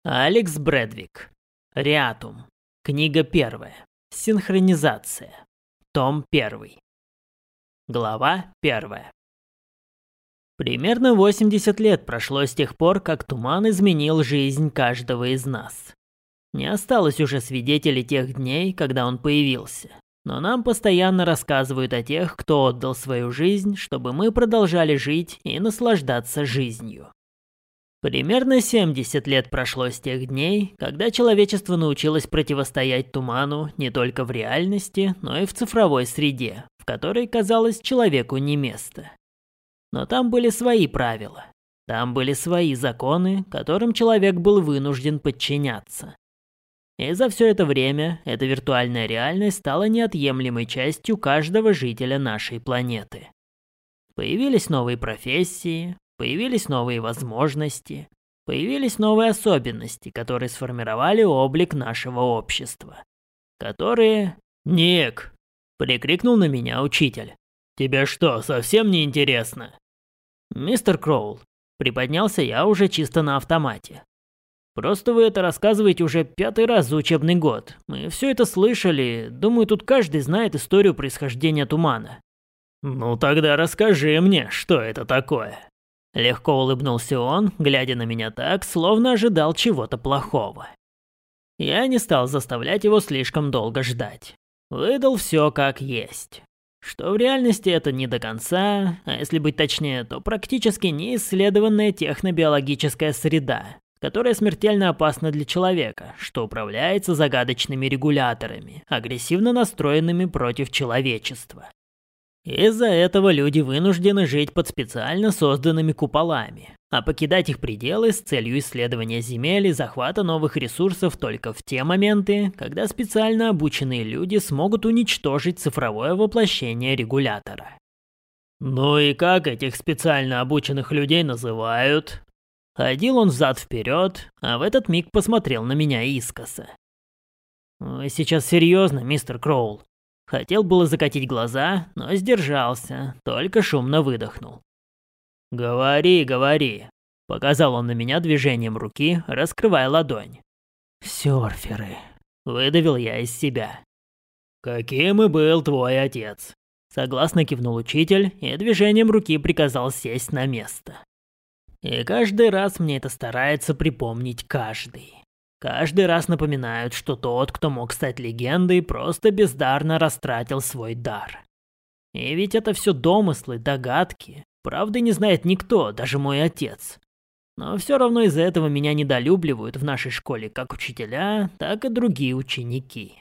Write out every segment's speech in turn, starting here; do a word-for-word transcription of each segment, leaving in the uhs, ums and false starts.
Алекс Брэдвик. Риатум. Книга первая. Синхронизация. Том первый. Глава первая. Примерно восемьдесят лет прошло с тех пор, как туман изменил жизнь каждого из нас. Не осталось уже свидетелей тех дней, когда он появился. Но нам постоянно рассказывают о тех, кто отдал свою жизнь, чтобы мы продолжали жить и наслаждаться жизнью. Примерно семьдесят лет прошло с тех дней, когда человечество научилось противостоять туману не только в реальности, но и в цифровой среде, в которой, казалось, человеку не место. Но там были свои правила. Там были свои законы, которым человек был вынужден подчиняться. И за все это время эта виртуальная реальность стала неотъемлемой частью каждого жителя нашей планеты. Появились новые профессии, появились новые возможности, появились новые особенности, которые сформировали облик нашего общества. Которые... «Ник!» — прикрикнул на меня учитель. «Тебе что, совсем не интересно?» «Мистер Кроул», — приподнялся я уже чисто на автомате. «Просто вы это рассказываете уже пятый раз за учебный год. Мы все это слышали. Думаю, тут каждый знает историю происхождения тумана». «Ну тогда расскажи мне, что это такое». Легко улыбнулся он, глядя на меня так, словно ожидал чего-то плохого. Я не стал заставлять его слишком долго ждать. Выдал все как есть. Что в реальности это не до конца, а если быть точнее, то практически неисследованная технобиологическая среда, которая смертельно опасна для человека, что управляется загадочными регуляторами, агрессивно настроенными против человечества. Из-за этого люди вынуждены жить под специально созданными куполами, а покидать их пределы с целью исследования земель и захвата новых ресурсов только в те моменты, когда специально обученные люди смогут уничтожить цифровое воплощение регулятора. Ну и как этих специально обученных людей называют? Ходил он взад-вперед, а в этот миг посмотрел на меня искоса. «Вы сейчас серьезно, мистер Кроул?» Хотел было закатить глаза, но сдержался, только шумно выдохнул. «Говори, говори», — показал он на меня движением руки, раскрывая ладонь. «Сёрферы», — выдавил я из себя. «Каким и был твой отец», — согласно кивнул учитель и движением руки приказал сесть на место. И каждый раз мне это старается припомнить каждый. Каждый раз напоминают, что тот, кто мог стать легендой, просто бездарно растратил свой дар. И ведь это все домыслы, догадки. Правды не знает никто, даже мой отец. Но все равно из-за этого меня недолюбливают в нашей школе как учителя, так и другие ученики.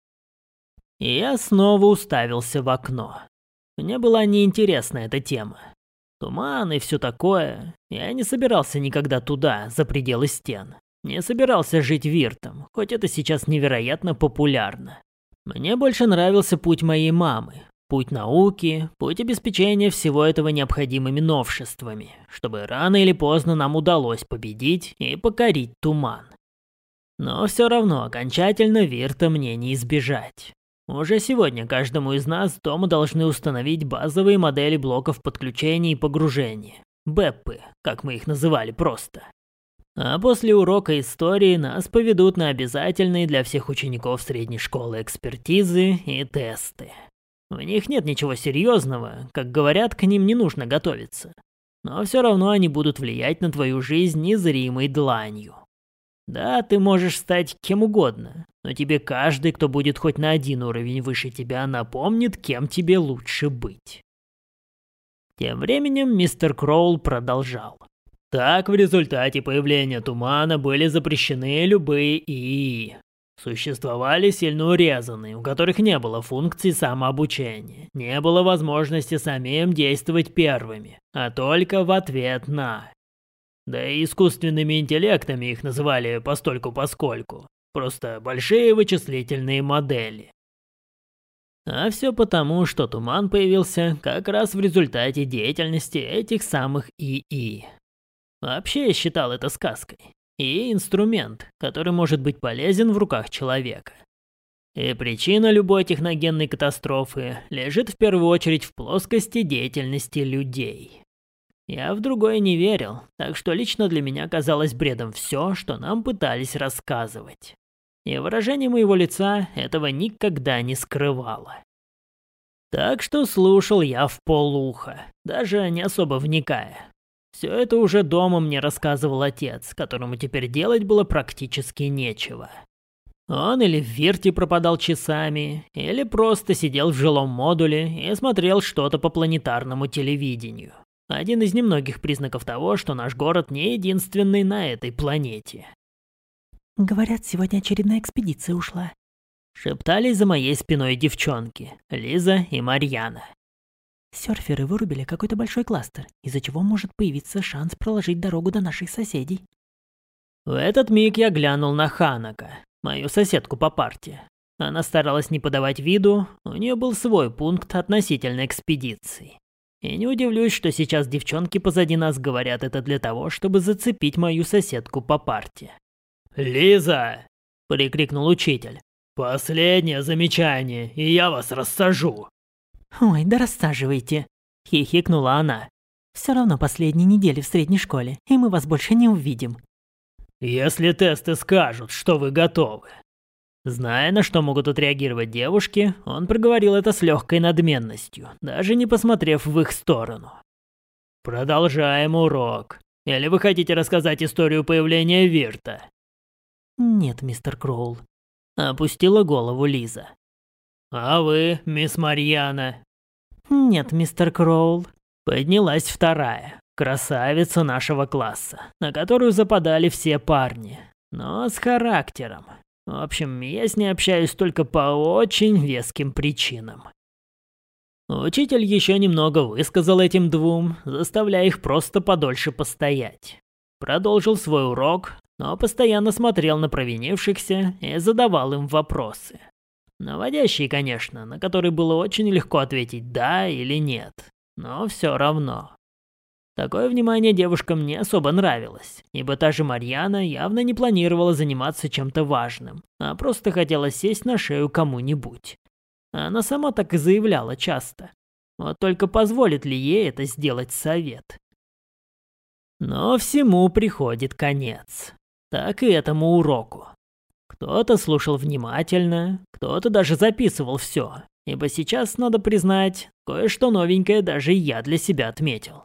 И я снова уставился в окно. Мне была неинтересна эта тема. Туман и все такое. Я не собирался никогда туда, за пределы стен. Не собирался жить виртом, хоть это сейчас невероятно популярно. Мне больше нравился путь моей мамы, путь науки, путь обеспечения всего этого необходимыми новшествами, чтобы рано или поздно нам удалось победить и покорить туман. Но все равно окончательно вирта мне не избежать. Уже сегодня каждому из нас дома должны установить базовые модели блоков подключения и погружения, бэппы, как мы их называли просто. А после урока истории нас поведут на обязательные для всех учеников средней школы экспертизы и тесты. В них нет ничего серьезного, как говорят, к ним не нужно готовиться. Но все равно они будут влиять на твою жизнь незримой дланью. Да, ты можешь стать кем угодно, но тебе каждый, кто будет хоть на один уровень выше тебя, напомнит, кем тебе лучше быть. Тем временем мистер Кроул продолжал. Так, в результате появления тумана были запрещены любые ИИ. Существовали сильно урезанные, у которых не было функции самообучения, не было возможности самим действовать первыми, а только в ответ на. Да и искусственными интеллектами их называли постольку-поскольку, просто большие вычислительные модели. А все потому, что туман появился как раз в результате деятельности этих самых ИИ. Вообще я считал это сказкой. И инструмент, который может быть полезен в руках человека. И причина любой техногенной катастрофы лежит в первую очередь в плоскости деятельности людей. Я в другое не верил, так что лично для меня казалось бредом все, что нам пытались рассказывать. И выражение моего лица этого никогда не скрывало. Так что слушал я вполуха, даже не особо вникая. Все это уже дома мне рассказывал отец, которому теперь делать было практически нечего. Он или в Вирте пропадал часами, или просто сидел в жилом модуле и смотрел что-то по планетарному телевидению. Один из немногих признаков того, что наш город не единственный на этой планете. Говорят, сегодня очередная экспедиция ушла. Шептались за моей спиной девчонки, Лиза и Марьяна. Сёрферы вырубили какой-то большой кластер, из-за чего может появиться шанс проложить дорогу до наших соседей. В этот миг я глянул на Ханака, мою соседку по парте. Она старалась не подавать виду, у нее был свой пункт относительно экспедиции. И не удивлюсь, что сейчас девчонки позади нас говорят это для того, чтобы зацепить мою соседку по парте. «Лиза!» – прикрикнул учитель. «Последнее замечание, и я вас рассажу!» «Ой, да рассаживайте!» – хихикнула она. «Все равно последние недели в средней школе, и мы вас больше не увидим». «Если тесты скажут, что вы готовы». Зная, на что могут отреагировать девушки, он проговорил это с легкой надменностью, даже не посмотрев в их сторону. «Продолжаем урок. Или вы хотите рассказать историю появления Вирта?» «Нет, мистер Кроул», — опустила голову Лиза. «А вы, мисс Марьяна?» «Нет, мистер Кроул», — поднялась вторая, красавица нашего класса, на которую западали все парни, но с характером. В общем, я с ней общаюсь только по очень веским причинам. Учитель еще немного высказал этим двум, заставляя их просто подольше постоять. Продолжил свой урок, но постоянно смотрел на провинившихся и задавал им вопросы. Наводящие, конечно, на которые было очень легко ответить «да» или «нет», но все равно. Такое внимание девушкам не особо нравилось, ибо та же Марьяна явно не планировала заниматься чем-то важным, а просто хотела сесть на шею кому-нибудь. Она сама так и заявляла часто. Вот только позволит ли ей это сделать совет? Но всему приходит конец. Так и этому уроку. Кто-то слушал внимательно, кто-то даже записывал все, ибо сейчас, надо признать, кое-что новенькое даже я для себя отметил.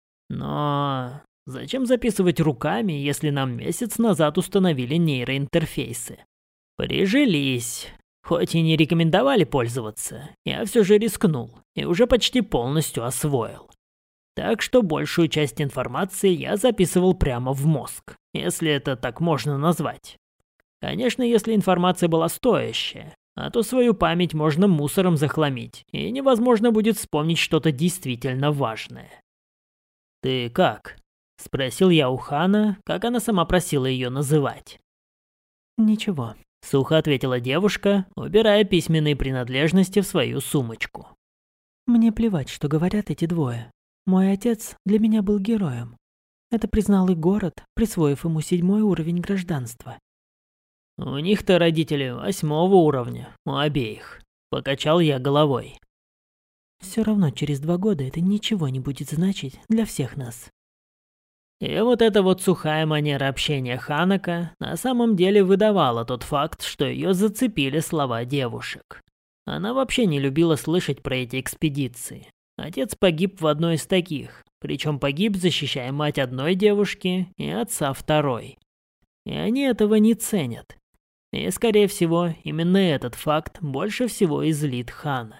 Но зачем записывать руками, если нам месяц назад установили нейроинтерфейсы? Прижились. Хоть и не рекомендовали пользоваться, я все же рискнул и уже почти полностью освоил. Так что большую часть информации я записывал прямо в мозг, если это так можно назвать. Конечно, если информация была стоящая, а то свою память можно мусором захламить, и невозможно будет вспомнить что-то действительно важное. «Ты как?» – спросил я у Хана, как она сама просила ее называть. «Ничего», – сухо ответила девушка, убирая письменные принадлежности в свою сумочку. «Мне плевать, что говорят эти двое. Мой отец для меня был героем. Это признал и город, присвоив ему седьмой уровень гражданства». «У них-то родители восьмого уровня, у обеих», – покачал я головой. Все равно через два года это ничего не будет значить для всех нас. И вот эта вот сухая манера общения Ханака на самом деле выдавала тот факт, что ее зацепили слова девушек. Она вообще не любила слышать про эти экспедиции. Отец погиб в одной из таких, причем погиб, защищая мать одной девушки и отца второй. И они этого не ценят. И, скорее всего, именно этот факт больше всего и злит Хана.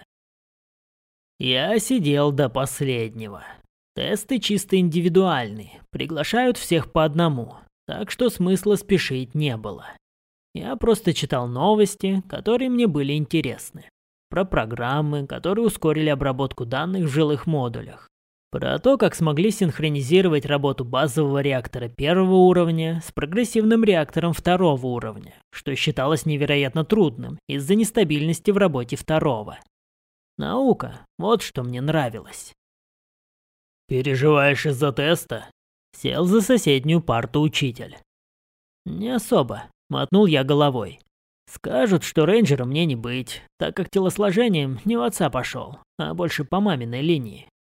Я сидел до последнего. Тесты чисто индивидуальные, приглашают всех по одному, так что смысла спешить не было. Я просто читал новости, которые мне были интересны. Про программы, которые ускорили обработку данных в жилых модулях. Про то, как смогли синхронизировать работу базового реактора первого уровня с прогрессивным реактором второго уровня, что считалось невероятно трудным из-за нестабильности в работе второго. Наука, вот что мне нравилось. «Переживаешь из-за теста?» Сел за соседнюю парту учитель. «Не особо», — мотнул я головой. «Скажут, что рейнджером мне не быть, так как телосложением не в отца пошел, а больше по маминой линии.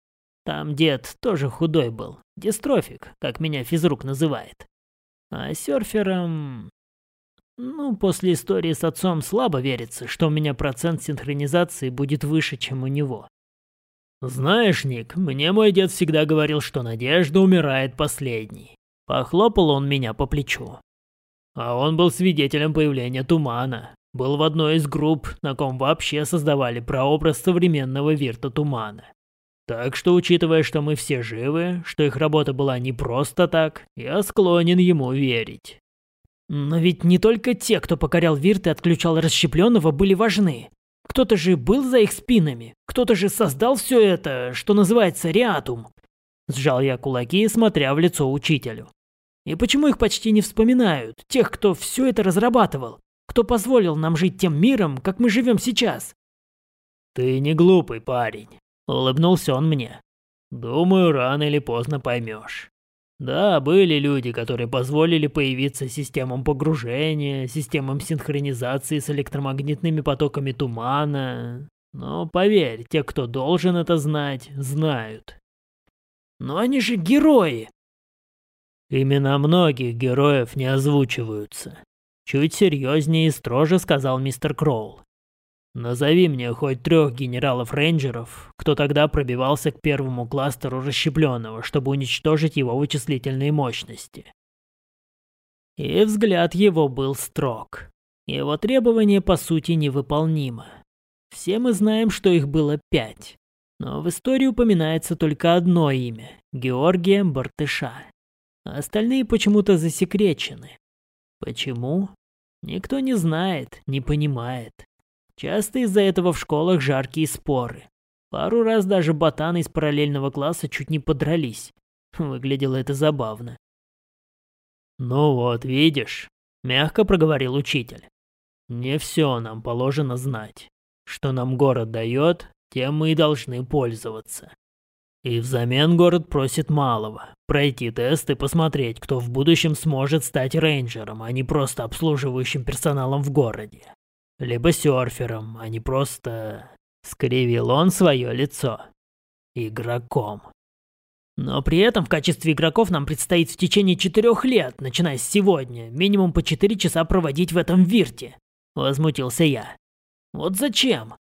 Там дед тоже худой был, дистрофик, как меня физрук называет. А серфером... Ну, после истории с отцом слабо верится, что у меня процент синхронизации будет выше, чем у него. Знаешь, Ник, мне мой дед всегда говорил, что надежда умирает последней. Похлопал он меня по плечу. А он был свидетелем появления тумана. Был в одной из групп, на ком вообще создавали прообраз современного Вирта Тумана. Так что, учитывая, что мы все живы, что их работа была не просто так, я склонен ему верить. Но ведь не только те, кто покорял Вирт и отключал Расщепленного, были важны. Кто-то же был за их спинами, кто-то же создал все это, что называется Риатум. Сжал я кулаки, смотря в лицо учителю. И почему их почти не вспоминают, тех, кто все это разрабатывал, кто позволил нам жить тем миром, как мы живем сейчас? Ты не глупый парень, улыбнулся он мне. Думаю, рано или поздно поймешь. Да, были люди, которые позволили появиться системам погружения, системам синхронизации с электромагнитными потоками тумана. Но поверь, те, кто должен это знать, знают. Но они же герои! Имена многих героев не озвучиваются. Чуть серьезнее и строже сказал мистер Кроул. Назови мне хоть трех генералов-рейнджеров, кто тогда пробивался к первому кластеру Расщепленного, чтобы уничтожить его вычислительные мощности. И взгляд его был строг. Его требование по сути невыполнимо. Все мы знаем, что их было пять. Но в истории упоминается только одно имя – Георгия Бартыша. А остальные почему-то засекречены. Почему? Никто не знает, не понимает. Часто из-за этого в школах жаркие споры. Пару раз даже ботаны из параллельного класса чуть не подрались. Выглядело это забавно. «Ну вот, видишь», — мягко проговорил учитель. «Не все нам положено знать. Что нам город дает, тем мы и должны пользоваться. И взамен город просит малого — пройти тест и посмотреть, кто в будущем сможет стать рейнджером, а не просто обслуживающим персоналом в городе. Либо серфером, а не просто...» Скривил он свое лицо. «Игроком. Но при этом в качестве игроков нам предстоит в течение четырех лет, начиная с сегодня, минимум по четыре часа проводить в этом Вирте», — возмутился я. «Вот зачем?»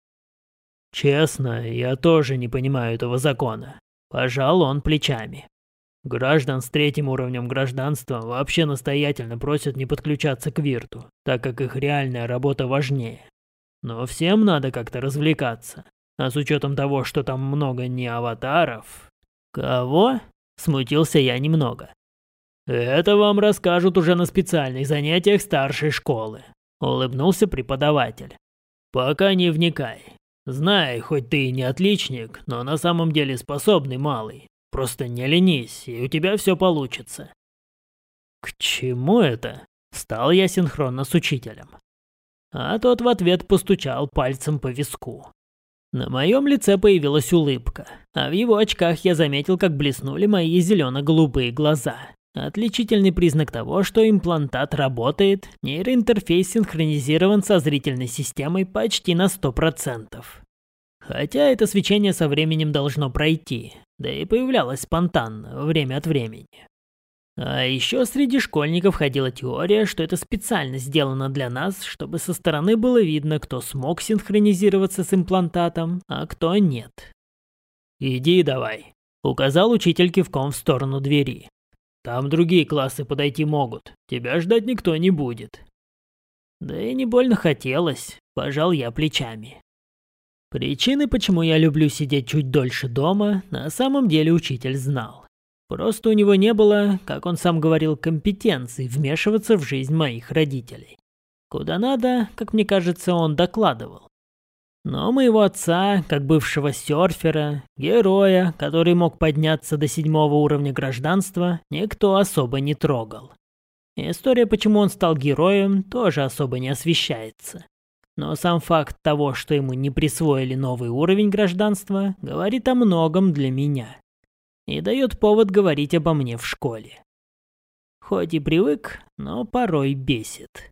«Честно, я тоже не понимаю этого закона», — пожал он плечами. «Граждан с третьим уровнем гражданства вообще настоятельно просят не подключаться к Вирту, так как их реальная работа важнее. Но всем надо как-то развлекаться. А с учетом того, что там много не аватаров...» «Кого?» — смутился я немного. «Это вам расскажут уже на специальных занятиях старшей школы», — улыбнулся преподаватель. «Пока не вникай. Знай, хоть ты и не отличник, но на самом деле способный малый. Просто не ленись, и у тебя все получится». «К чему это?» — встал я синхронно с учителем. А тот в ответ постучал пальцем по виску. На моем лице появилась улыбка, а в его очках я заметил, как блеснули мои зелено-голубые глаза. Отличительный признак того, что имплантат работает, нейроинтерфейс синхронизирован со зрительной системой почти на сто процентов. Хотя это свечение со временем должно пройти, да и появлялось спонтанно, время от времени. А еще среди школьников ходила теория, что это специально сделано для нас, чтобы со стороны было видно, кто смог синхронизироваться с имплантатом, а кто нет. «Иди давай», — указал учитель кивком в сторону двери. «Там другие классы подойти могут, тебя ждать никто не будет». Да и не больно хотелось, пожал я плечами. Причины, почему я люблю сидеть чуть дольше дома, на самом деле учитель знал. Просто у него не было, как он сам говорил, компетенции вмешиваться в жизнь моих родителей. Куда надо, как мне кажется, он докладывал. Но моего отца, как бывшего серфера, героя, который мог подняться до седьмого уровня гражданства, никто особо не трогал. История, почему он стал героем, тоже особо не освещается. Но сам факт того, что ему не присвоили новый уровень гражданства, говорит о многом для меня. И дает повод говорить обо мне в школе. Хоть и привык, но порой бесит.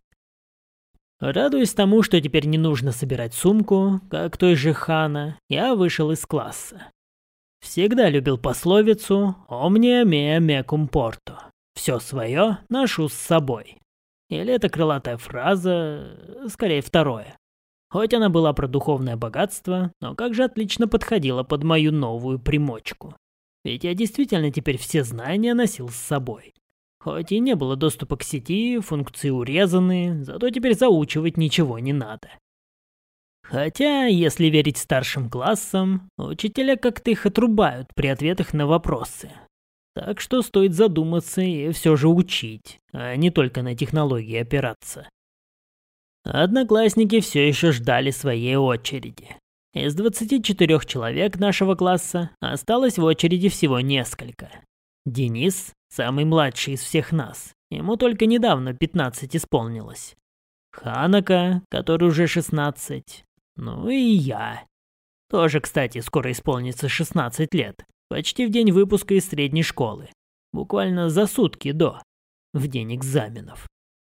Радуясь тому, что теперь не нужно собирать сумку, как той же Хана, я вышел из класса. Всегда любил пословицу «Omnia mea mecum porto». «Все свое ношу с собой». Или это крылатая фраза, скорее второе. Хоть она была про духовное богатство, но как же отлично подходила под мою новую примочку. Ведь я действительно теперь все знания носил с собой. Хоть и не было доступа к сети, функции урезаны, зато теперь заучивать ничего не надо. Хотя, если верить старшим классам, учителя как-то их отрубают при ответах на вопросы. Так что стоит задуматься и все же учить, а не только на технологии опираться. Одноклассники все еще ждали своей очереди. Из двадцати четырёх человек нашего класса осталось в очереди всего несколько. Денис, самый младший из всех нас, ему только недавно пятнадцать исполнилось. Ханака, который уже шестнадцать. Ну и я. Тоже, кстати, скоро исполнится шестнадцать лет. Почти в день выпуска из средней школы. Буквально за сутки до. В день экзаменов.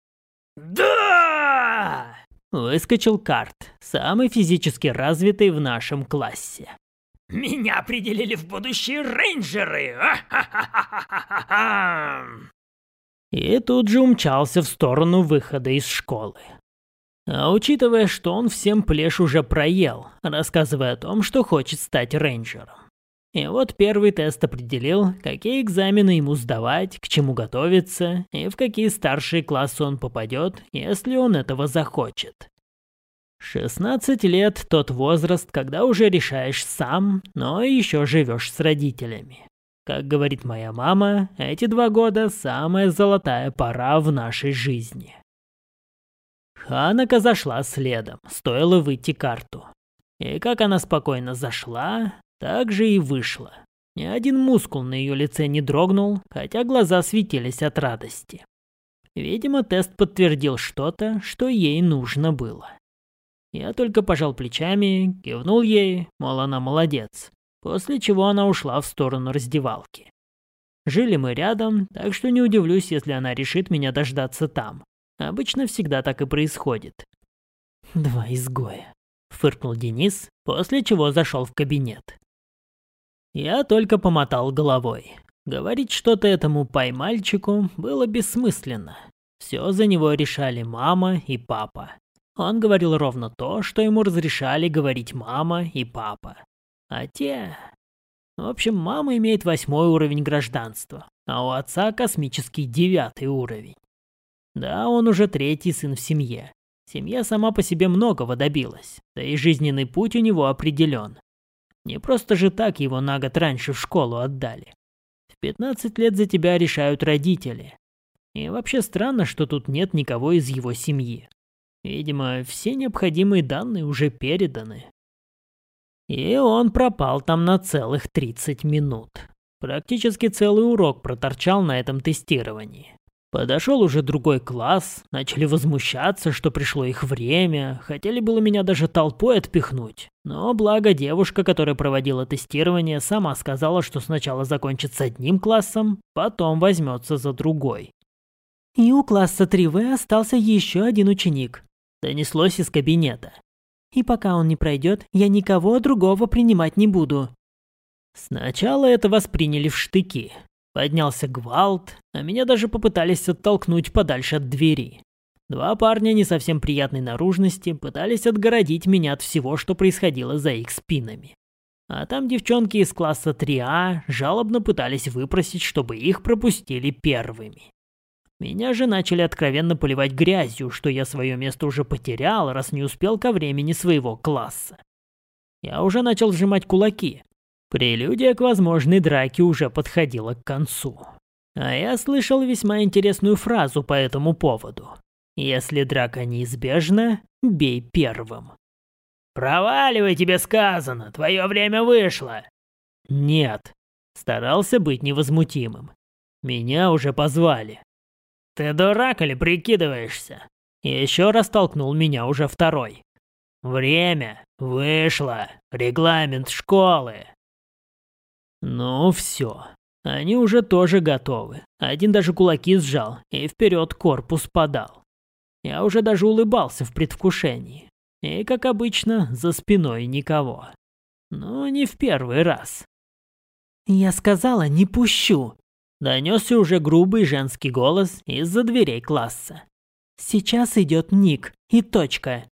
«Да!» Выскочил Карт, самый физически развитый в нашем классе. «Меня определили в будущие рейнджеры! И тут же умчался в сторону выхода из школы. А учитывая, что он всем плешь уже проел, рассказывая о том, что хочет стать рейнджером. И вот первый тест определил, какие экзамены ему сдавать, к чему готовиться, и в какие старшие классы он попадет, если он этого захочет. шестнадцать лет – тот возраст, когда уже решаешь сам, но еще живешь с родителями. Как говорит моя мама, эти два года – самая золотая пора в нашей жизни. Ханака зашла следом, стоило выйти Карту. И как она спокойно зашла, так же и вышла. Ни один мускул на ее лице не дрогнул, хотя глаза светились от радости. Видимо, тест подтвердил что-то, что ей нужно было. Я только пожал плечами, кивнул ей, мол, она молодец, после чего она ушла в сторону раздевалки. Жили мы рядом, так что не удивлюсь, если она решит меня дождаться там. Обычно всегда так и происходит. «Два изгоя», — фыркнул Денис, после чего зашел в кабинет. Я только помотал головой. Говорить что-то этому пай-мальчику было бессмысленно. Все за него решали мама и папа. Он говорил ровно то, что ему разрешали говорить мама и папа. А те... В общем, мама имеет восьмой уровень гражданства, а у отца космический девятый уровень. Да, он уже третий сын в семье. Семья сама по себе многого добилась, да и жизненный путь у него определен. Не просто же так его на год раньше в школу отдали. В пятнадцать лет за тебя решают родители. И вообще странно, что тут нет никого из его семьи. Видимо, все необходимые данные уже переданы. И он пропал там на целых тридцать минут. Практически целый урок проторчал на этом тестировании. Подошел уже другой класс, начали возмущаться, что пришло их время, хотели было меня даже толпой отпихнуть. Но благо девушка, которая проводила тестирование, сама сказала, что сначала закончит с одним классом, потом возьмется за другой. «И у класса три вэ остался еще один ученик», — донеслось из кабинета. «И пока он не пройдет, я никого другого принимать не буду». Сначала это восприняли в штыки. Поднялся гвалт, а меня даже попытались оттолкнуть подальше от двери. Два парня не совсем приятной наружности пытались отгородить меня от всего, что происходило за их спинами. А там девчонки из класса три а жалобно пытались выпросить, чтобы их пропустили первыми. Меня же начали откровенно поливать грязью, что я свое место уже потерял, раз не успел ко времени своего класса. Я уже начал сжимать кулаки. Прелюдия к возможной драке уже подходила к концу. А я слышал весьма интересную фразу по этому поводу. Если драка неизбежна, бей первым. «Проваливай, тебе сказано, твое время вышло!» «Нет», старался быть невозмутимым. «Меня уже позвали». «Ты дурак или прикидываешься?» Еще раз толкнул меня уже второй. «Время вышло, регламент школы». Ну все, они уже тоже готовы. Один даже кулаки сжал и вперед корпус подал. Я уже даже улыбался в предвкушении. И, как обычно, за спиной никого. Но не в первый раз. Я сказала, не пущу. Донесся уже грубый женский голос из-за дверей класса. Сейчас идет Ник и точка.